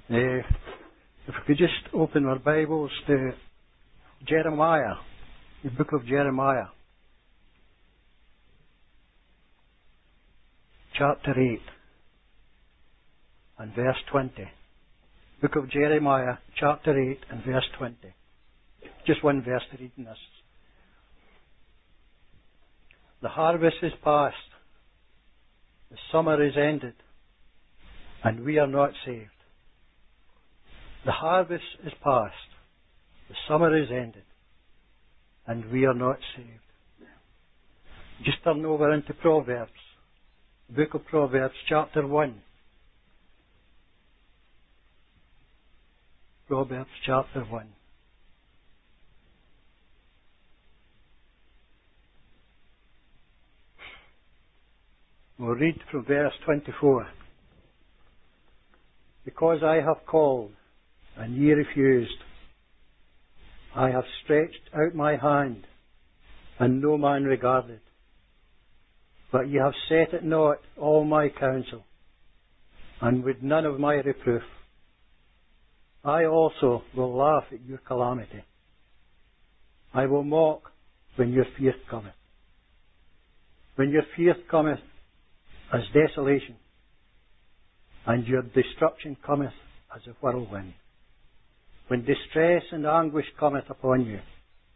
If we could just open our Bibles to Jeremiah, the book of Jeremiah, chapter 8 and verse 20. Book of Jeremiah, chapter 8 and verse 20. Just one verse to read in this. The harvest is past, the summer is ended, and we are not saved. The harvest is past, the summer is ended, and we are not saved. Just turn over into Proverbs, the book of Proverbs, chapter 1. Proverbs, chapter 1. We'll read from verse 24. Because I have called, and ye refused. I have stretched out my hand, and no man regarded. But ye have set at naught all my counsel, and with none of my reproof. I also will laugh at your calamity. I will mock when your fear cometh. When your fear cometh as desolation, and your destruction cometh as a whirlwind. When distress and anguish cometh upon you,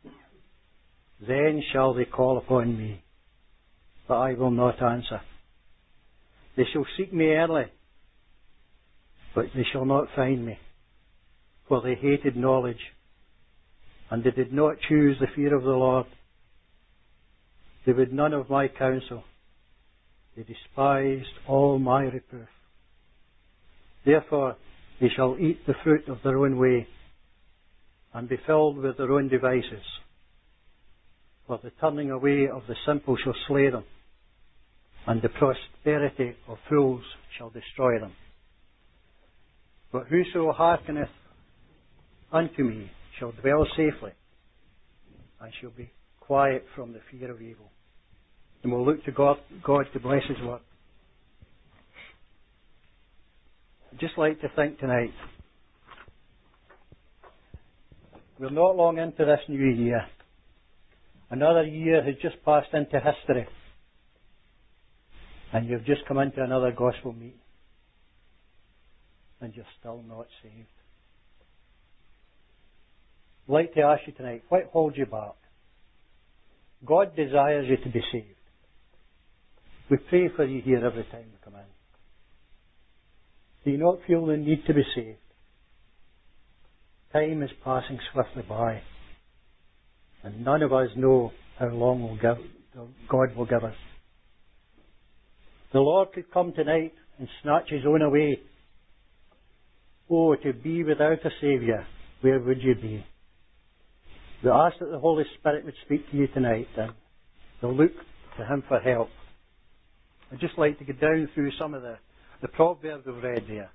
then shall they call upon me, but I will not answer. They shall seek me early, but they shall not find me, for they hated knowledge, and they did not choose the fear of the Lord. They would none of my counsel. They despised all my reproof. Therefore they shall eat the fruit of their own way, and be filled with their own devices. For the turning away of the simple shall slay them, and the prosperity of fools shall destroy them. But whoso hearkeneth unto me shall dwell safely, and shall be quiet from the fear of evil. And we'll look to God to bless His word. I'd just like to think tonight, we're not long into this new year. Another year has just passed into history. And you've just come into another gospel meeting. And you're still not saved. I'd like to ask you tonight, what holds you back? God desires you to be saved. We pray for you here every time we come in. Do you not feel the need to be saved? Time is passing swiftly by, and none of us know how long God will give us. The Lord could come tonight and snatch His own away. Oh, to be without a Saviour, where would you be? We ask that the Holy Spirit would speak to you tonight, and to look to Him for help. I'd just like to go down through some of the proverbs we've read there.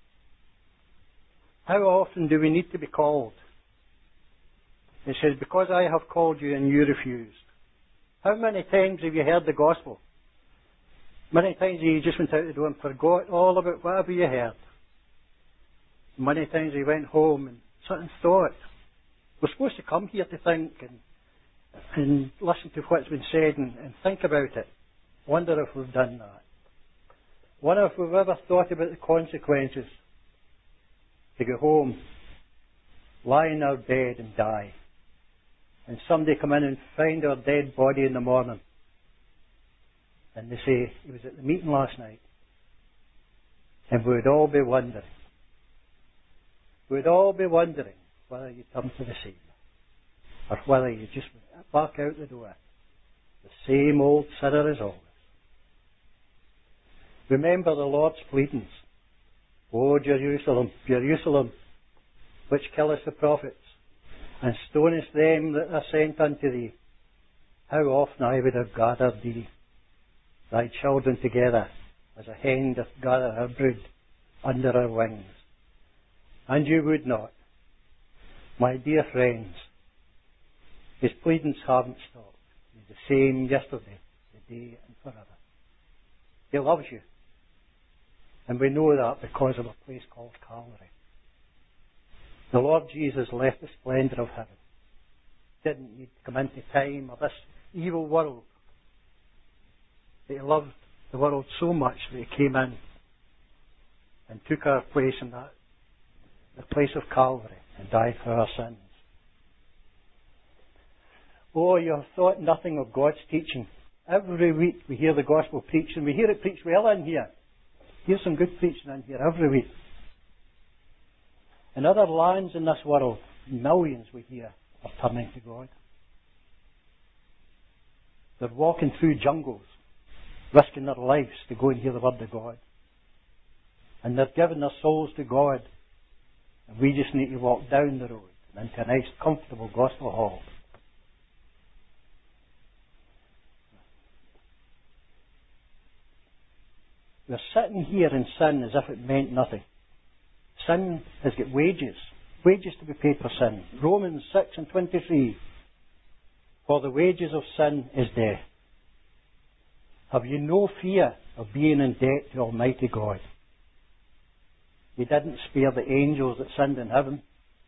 How often do we need to be called? It says, because I have called you and you refused. How many times have you heard the gospel? Many times you just went out the door and forgot all about whatever you heard. Many times you went home and something thought. We're supposed to come here to think and listen to what's been said and think about it. Wonder if we've done that. Wonder if we've ever thought about the consequences to go home, lie in our bed and die, and somebody come in and find our dead body in the morning, and they say, he was at the meeting last night, and we'd all be wondering. We'd all be wondering whether you turned to the Saviour, or whether you just went back out the door, the same old sinner as always. Remember the Lord's pleadings. O Jerusalem, Jerusalem, which killest the prophets, and stonest them that are sent unto thee. How often I would have gathered thee, thy children together, as a hen doth gather her brood under her wings. And you would not. My dear friends, His pleadings haven't stopped. He's the same yesterday, today, and forever. He loves you. And we know that because of a place called Calvary. The Lord Jesus left the splendour of heaven. Didn't need to come into time or this evil world. He loved the world so much that He came in and took our place in that, the place of Calvary, and died for our sins. Oh, you have thought nothing of God's teaching. Every week we hear the gospel preached, and we hear it preached well in here. Here's some good preaching in here every week. In other lands in this world, millions we hear are turning to God. They're walking through jungles, risking their lives to go and hear the word of God. And they're giving their souls to God. And we just need to walk down the road and into a nice, comfortable gospel hall. We're sitting here in sin as if it meant nothing. Sin has got wages to be paid for sin. Romans 6:23. For the wages of sin is death. Have you no fear of being in debt to Almighty God? He didn't spare the angels that sinned in heaven.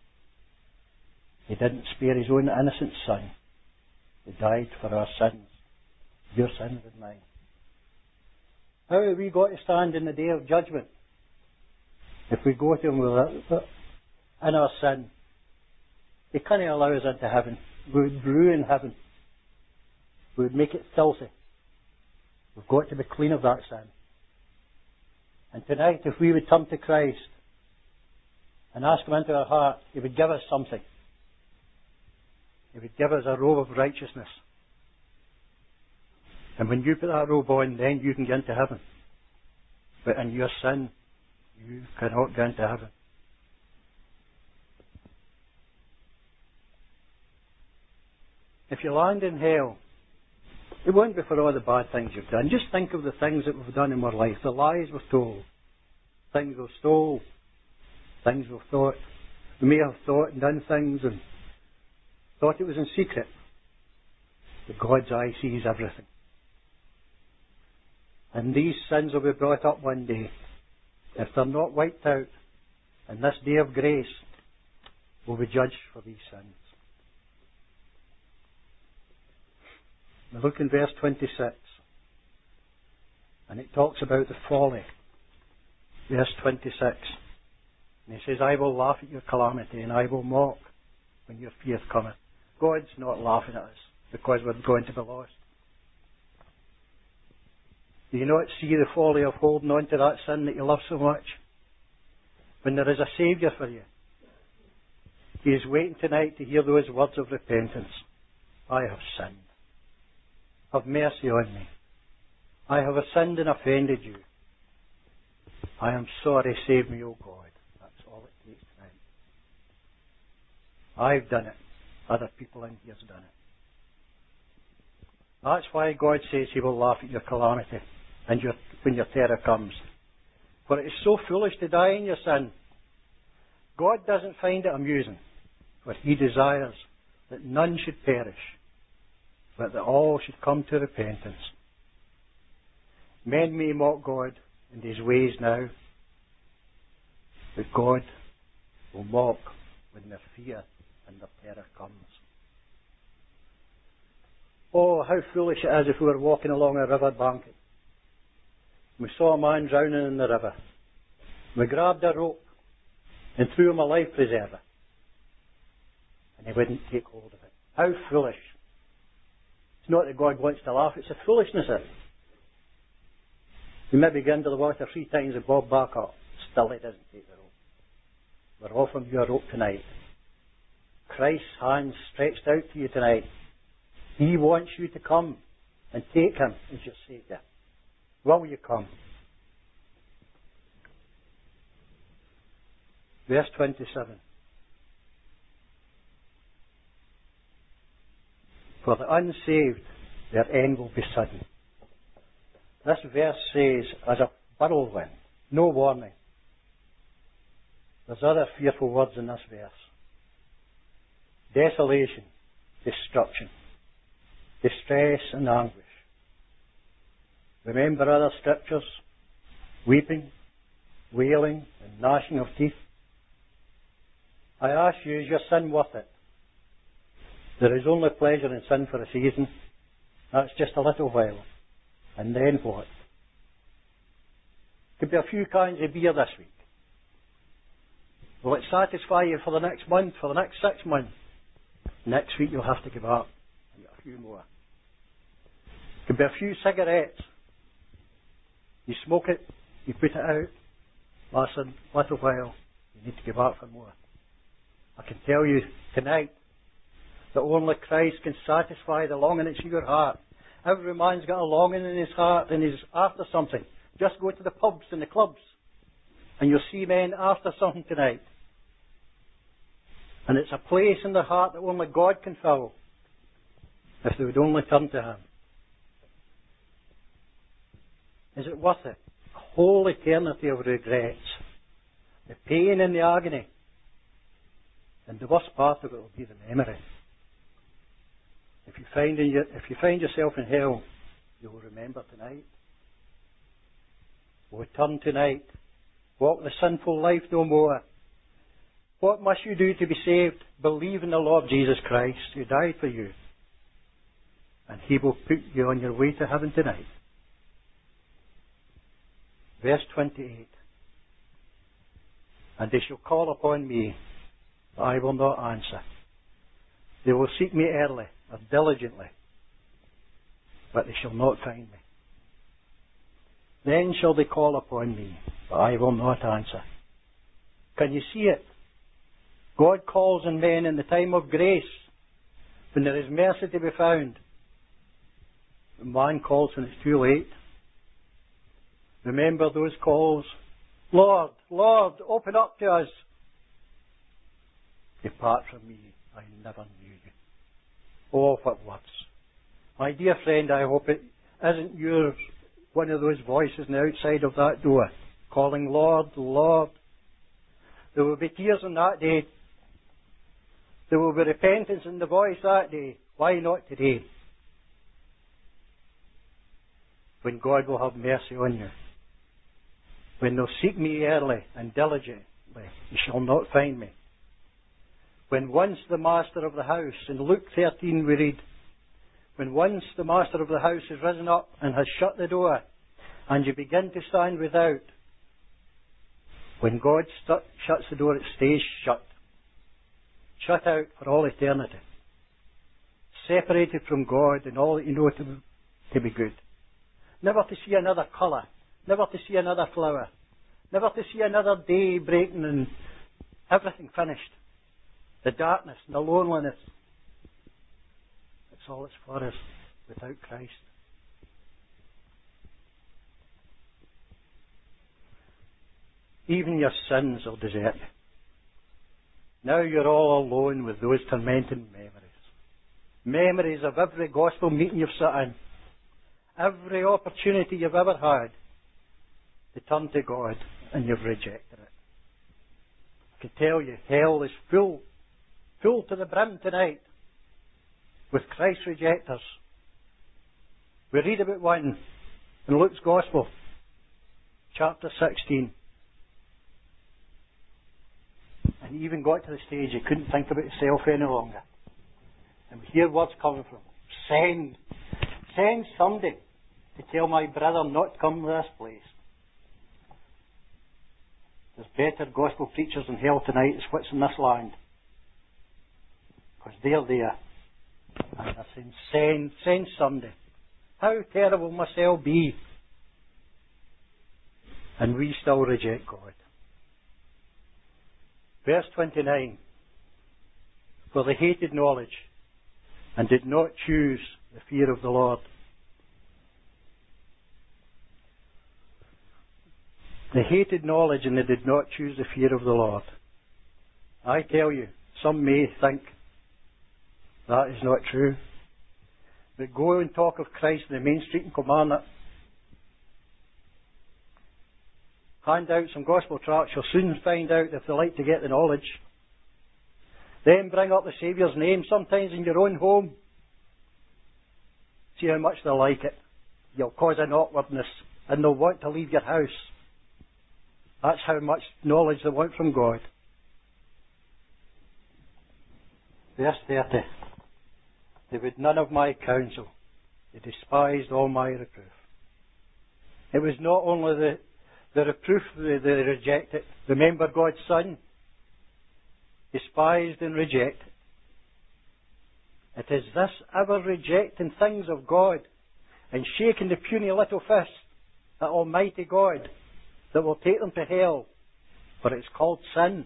He didn't spare His own innocent Son. He died for our sins. Your sins and mine. How have we got to stand in the day of judgment? If we go to Him in our sin, He can't allow us into heaven. We would ruin heaven. We would make it filthy. We've got to be clean of that sin. And tonight, if we would turn to Christ and ask Him into our heart, He would give us something. He would give us a robe of righteousness. And when you put that robe on, then you can get into heaven. But in your sin, you cannot get into heaven. If you land in hell, it won't be for all the bad things you've done. Just think of the things that we've done in our life. The lies we've told. Things we've stole. Things we've thought. We may have thought and done things and thought it was in secret. But God's eye sees everything. And these sins will be brought up one day. If they're not wiped out, in this day of grace, we'll be judged for these sins. We look in verse 26, and it talks about the folly. Verse 26. And He says, I will laugh at your calamity, and I will mock when your fear cometh. God's not laughing at us because we're going to be lost. Do you not see the folly of holding on to that sin that you love so much? When there is a Saviour for you. He is waiting tonight to hear those words of repentance. I have sinned. Have mercy on me. I have sinned and offended you. I am sorry, save me, O God. That's all it takes tonight. I've done it. Other people in here have done it. That's why God says He will laugh at your calamity and when your terror comes. For it is so foolish to die in your sin. God doesn't find it amusing, for He desires that none should perish, but that all should come to repentance. Men may mock God and His ways now, but God will mock when their fear and their terror comes. Oh, how foolish it is if we were walking along a river bank. We saw a man drowning in the river. We grabbed a rope and threw him a life preserver. And he wouldn't take hold of it. How foolish. It's not that God wants to laugh, it's a foolishness of it. We maybe get into the water 3 times and bob back up. Still He doesn't take the rope. We're offering you a rope tonight. Christ's hand stretched out to you tonight. He wants you to come and take Him as your Saviour. Will you come? Verse 27. For the unsaved, their end will be sudden. This verse says, as a whirlwind, no warning. There's other fearful words in this verse. Desolation, destruction, distress and anguish. Remember other scriptures? Weeping, wailing and gnashing of teeth. I ask you, is your sin worth it? There is only pleasure in sin for a season. That's just a little while. And then what? Could be a few cans of beer this week. Will it satisfy you for the next month, for the next 6 months? Next week you'll have to give up and get a few more. Could be a few cigarettes. You smoke it, you put it out, lasts a little while, you need to give up for more. I can tell you tonight that only Christ can satisfy the longing that's in your heart. Every man's got a longing in his heart and he's after something. Just go to the pubs and the clubs and you'll see men after something tonight. And it's a place in their heart that only God can fill if they would only turn to Him. Is it worth it? A whole eternity of regrets. The pain and the agony. And the worst part of it will be the memory. If you find yourself in hell, you will remember tonight. Oh, turn tonight. Walk the sinful life no more. What must you do to be saved? Believe in the Lord Jesus Christ, who died for you. And He will put you on your way to heaven tonight. Verse 28. And they shall call upon me, but I will not answer. They will seek me early or diligently, but they shall not find me. Then shall they call upon me, but I will not answer. Can you see it? God calls on men in the time of grace, when there is mercy to be found. But man calls when it's too late. Remember those calls. Lord, Lord, open up to us. Depart from me, I never knew you. Oh, what words. My dear friend, I hope it isn't yours, one of those voices on the outside of that door, calling, Lord, Lord. There will be tears on that day. There will be repentance in the voice that day. Why not today? When God will have mercy on you. When they'll seek me early and diligently, you shall not find me. When once the master of the house, in Luke 13 we read, when once the master of the house has risen up and has shut the door, and you begin to stand without, when God shuts the door, it stays shut. Shut out for all eternity. Separated from God and all that you know to be good. Never to see another colour. Never to see another flower. Never to see another day breaking and everything finished. The darkness and the loneliness. That's all it's for us without Christ. Even your sins will desert you. Now you're all alone with those tormenting memories. Memories of every gospel meeting you've sat in. Every opportunity you've ever had to turn to God, and you've rejected it. I can tell you, hell is full to the brim tonight with Christ's rejectors. We read about one in Luke's Gospel, chapter 16. And he even got to the stage he couldn't think about himself any longer. And we hear words coming from him. Send somebody to tell my brother not to come to this place. There's better gospel preachers in hell tonight as what's in this land. Because they're there. And they're saying, send somebody. How terrible must hell be? And we still reject God. Verse 29. For they hated knowledge and did not choose the fear of the Lord. They hated knowledge and they did not choose the fear of the Lord. I tell you, some may think that is not true. But go and talk of Christ in the main street in Kilmarnock. Hand out some gospel tracts, you'll soon find out if they like to get the knowledge. Then bring up the Saviour's name, sometimes in your own home. See how much they like it. You'll cause an awkwardness and they'll want to leave your house. That's how much knowledge they want from God. Verse 30. They would none of my counsel. They despised all my reproof. It was not only the reproof they rejected. Remember God's Son? Despised and rejected. It is this ever rejecting things of God and shaking the puny little fist at Almighty God that will take them to hell, for it's called sin.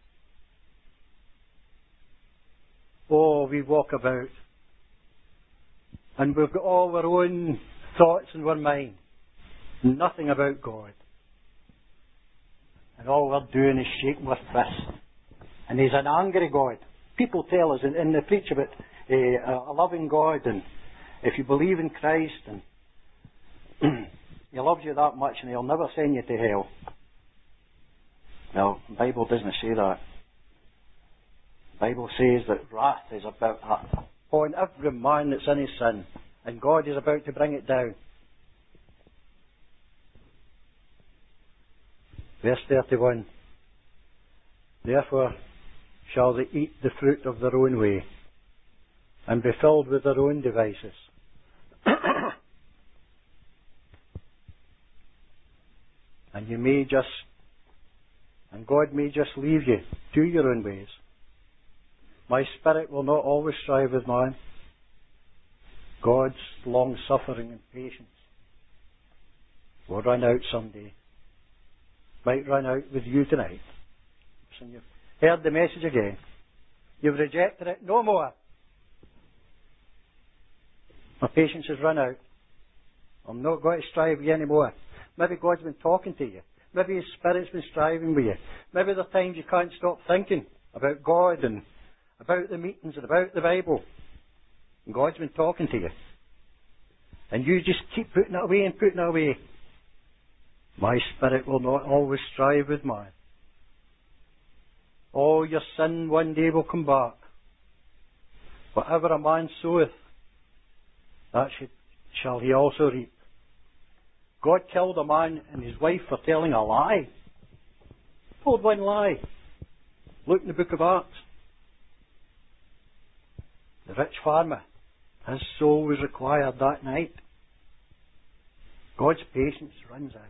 Oh, we walk about and we've got all our own thoughts in our mind, nothing about God. And all we're doing is shaking our fist. And He's an angry God. People tell us, and they preach about a loving God, and if you believe in Christ, and He loves you that much, and He'll never send you to hell. No, the Bible doesn't say that. The Bible says that wrath is about upon every man that's in his sin, and God is about to bring it down. Verse 31. Therefore shall they eat the fruit of their own way, and be filled with their own devices. And God may just leave you to your own ways. My spirit will not always strive with man. God's long suffering and patience will run out someday. Might run out with you tonight. So you've heard the message again. You've rejected it. No more. My patience has run out. I'm not going to strive with you anymore. Maybe God's been talking to you. Maybe His Spirit's been striving with you. Maybe there are times you can't stop thinking about God and about the meetings and about the Bible. And God's been talking to you. And you just keep putting it away and putting it away. My spirit will not always strive with mine. All your sin one day will come back. Whatever a man soweth, that shall he also reap. God killed a man and his wife for telling a lie. Told one lie. Look in the book of Acts. The rich farmer, his soul was required that night. God's patience runs out.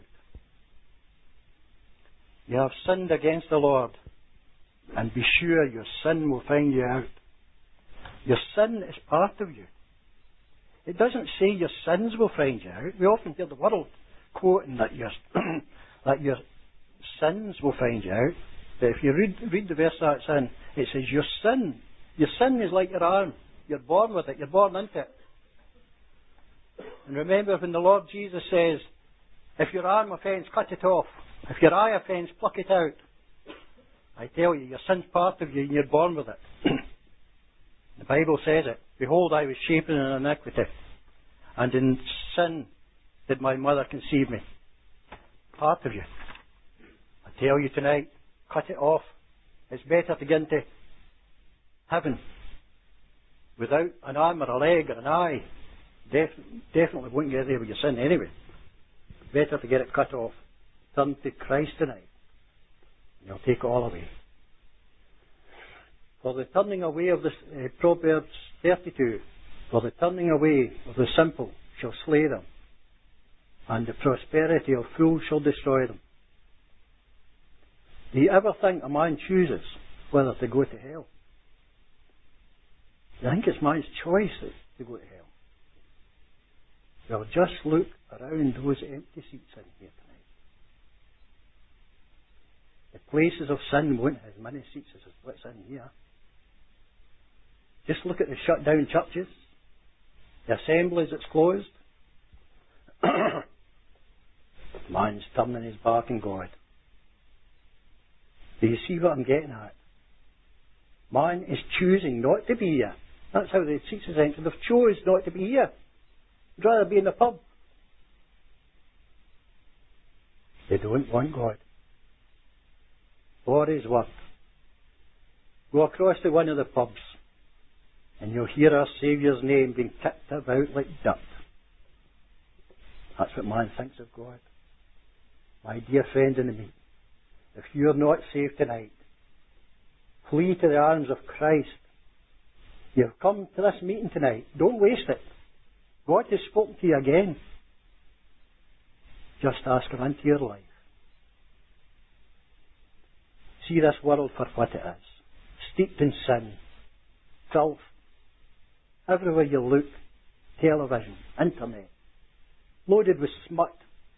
You have sinned against the Lord, and be sure your sin will find you out. Your sin is part of you. It doesn't say your sins will find you out. We often hear the world quoting that your sins will find you out. But if you read the verse that's in, it says your sin. Your sin is like your arm. You're born with it. You're born into it. And remember when the Lord Jesus says, if your arm offends, cut it off. If your eye offends, pluck it out. I tell you, your sin's part of you and you're born with it. The Bible says it. Behold, I was shapen in iniquity, and in sin did my mother conceive me. Part of you. I tell you tonight, cut it off. It's better to get into heaven without an arm or a leg or an eye. Definitely won't get there with your sin anyway. Better to get it cut off. Turn to Christ tonight. And He'll take it all away. For the turning away of this, Proverbs 32, for the turning away of the simple shall slay them, and the prosperity of fools shall destroy them. Do you ever think a man chooses whether to go to hell? Do you think it's man's choice to go to hell? Well, just look around those empty seats in here tonight. The places of sin won't have as many seats as what's in here. Just look at the shut down churches, the assemblies that's closed. Man's turning his back on God. Do you see what I'm getting at? Man is choosing not to be here. That's how the seats is entered. They've chosen not to be here. They'd rather be in the pub. They don't want God or His word. Go across to one of the pubs and you'll hear our Saviour's name being kicked about like dirt. That's what man thinks of God. My dear friend in the meeting, if you're not saved tonight, flee to the arms of Christ You've come to this meeting tonight. Don't waste it. God has spoken to you again. Just ask Him into your life. See this world for what it is. Steeped in sin. Filth. Everywhere you look. Television. Internet. Loaded with smut.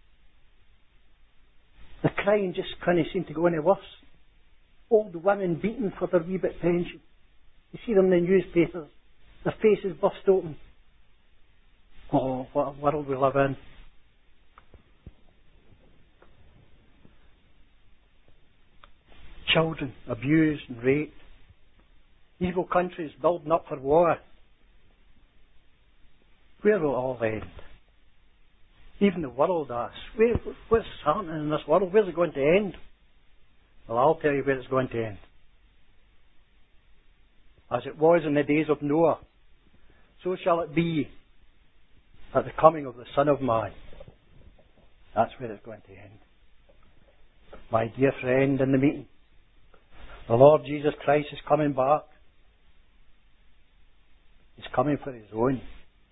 The crime just can't seem to go any worse. Old women beaten for their wee bit pension. You see them in the newspapers. Their faces burst open. Oh, what a world we live in. Children abused and raped. Evil countries building up for war. Where will it all end? Even the world asks, what's happening in this world? Where's it going to end? Well, I'll tell you where it's going to end. As it was in the days of Noah, so shall it be at the coming of the Son of Man. That's where it's going to end. My dear friend in the meeting, the Lord Jesus Christ is coming back. He's coming for His own.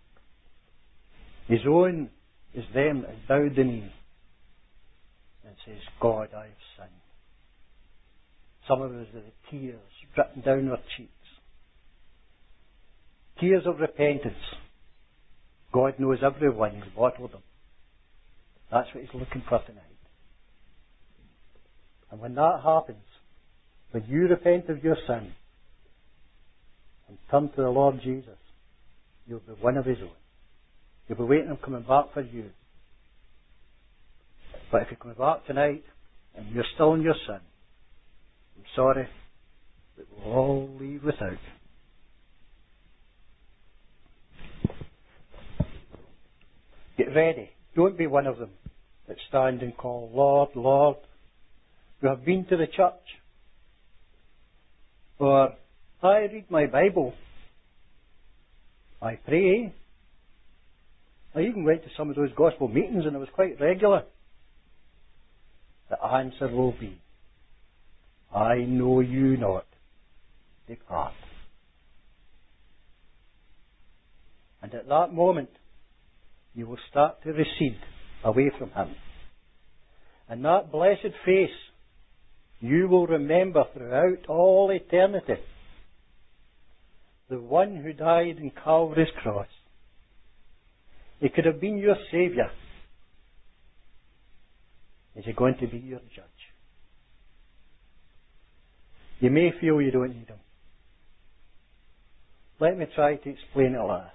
His own is them that bow the knee and says, God, I have sinned. Some of us with the tears dripping down our cheeks. Tears of repentance. God knows everyone. He's bottled them. That's what He's looking for tonight. And when that happens, when you repent of your sin and turn to the Lord Jesus, you'll be one of His own. You'll be waiting Him coming back for you. But if you come back tonight and you're still in your sin, I'm sorry, but we'll all leave without. Get ready. Don't be one of them that stand and call, Lord, Lord. We have been to the church. Or, I read my Bible. I pray. I even went to some of those gospel meetings and it was quite regular. The answer will be, I know you not. Depart. And at that moment, you will start to recede away from Him. And that blessed face, you will remember throughout all eternity. The one who died in Calvary's cross. He could have been your Saviour. Is He going to be your judge? You may feel you don't need Him. Let me try to explain it like this.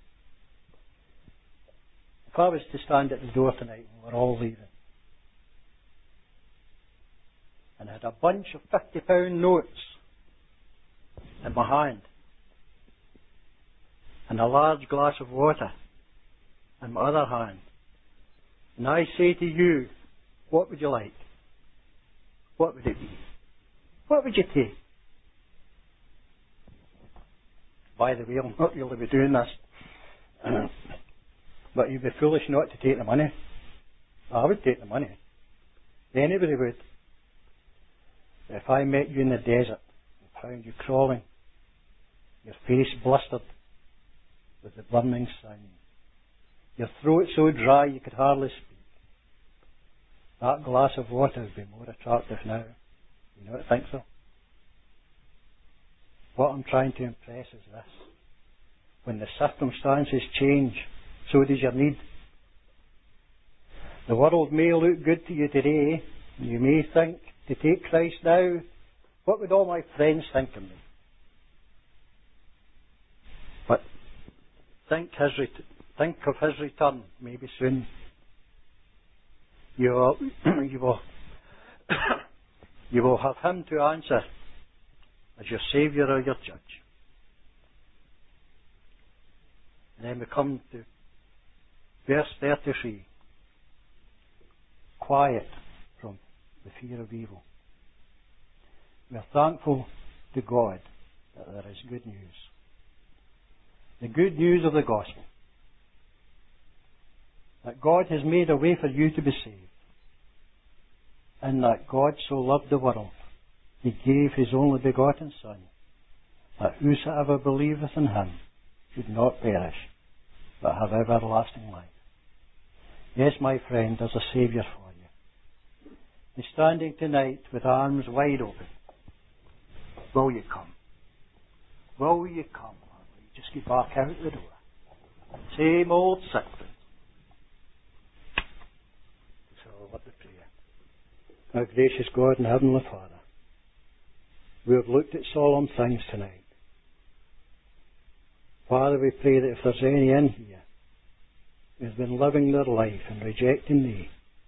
If I was to stand at the door tonight and we're all leaving, and I had a bunch of £50 notes in my hand, and a large glass of water in my other hand, and I say to you, what would you like? What would it be? What would you take? By the way, I'll not really be doing this. But you'd be foolish not to take the money. I would take the money. Anybody would. If I met you in the desert and found you crawling, your face blistered with the burning sun, your throat so dry you could hardly speak, that glass of water would be more attractive now. You don't think so? What I'm trying to impress is this. When the circumstances change, so does your need. The world may look good to you today. You may think, to take Christ now, what would all my friends think of me? But think of His return, maybe soon. You will have Him to answer as your Saviour or your Judge. And then we come to verse 33. Quiet from the fear of evil. We are thankful to God that there is good news. The good news of the gospel. That God has made a way for you to be saved. And that God so loved the world, He gave His only begotten Son, that whosoever believeth in him should not perish, but have everlasting life. Yes, my friend, there's a Saviour for you. He's standing tonight with arms wide open. Will you come? Will you come? Or will you just get back out the door? Same old sickening. So what the prayer. Our gracious God and Heavenly Father, we have looked at solemn things tonight. Father, we pray that if there's any in here who has been living their life and rejecting Thee,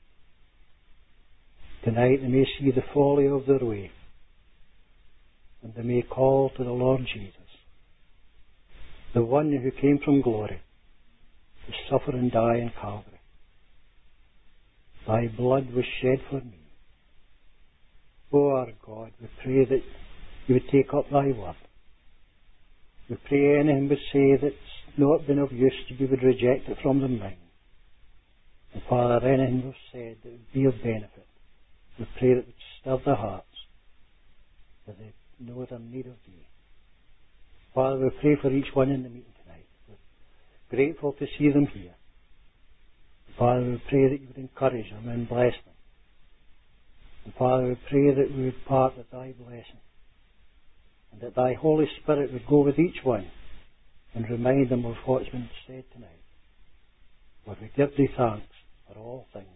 tonight they may see the folly of their way, and they may call to the Lord Jesus, the one who came from glory to suffer and die in Calvary. Thy blood was shed for me. O our God, we pray that You would take up Thy word. We pray anything would say that's not been of use, that You would reject it from their mind. And Father, anything we've said that would be of benefit, we pray that it would stir their hearts, that they know their need of Thee. Father, we pray for each one in the meeting tonight. We're grateful to see them here. Father, we pray that You would encourage them and bless them. And Father, we pray that we would part with Thy blessing, and that Thy Holy Spirit would go with each one and remind them of what's been said tonight. Lord, we give Thee thanks for all things.